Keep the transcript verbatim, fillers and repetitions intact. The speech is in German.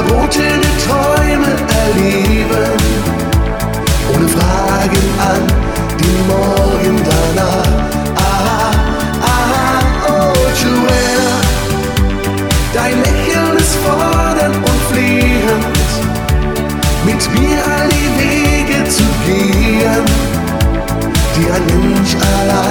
verbotene Träume erleben, ohne Fragen an den Morgen danach. Aha, aha, oh Joanna, dein Lächeln ist fordernd und flehend, mit mir all die Wege zu gehen, die ein Mensch allein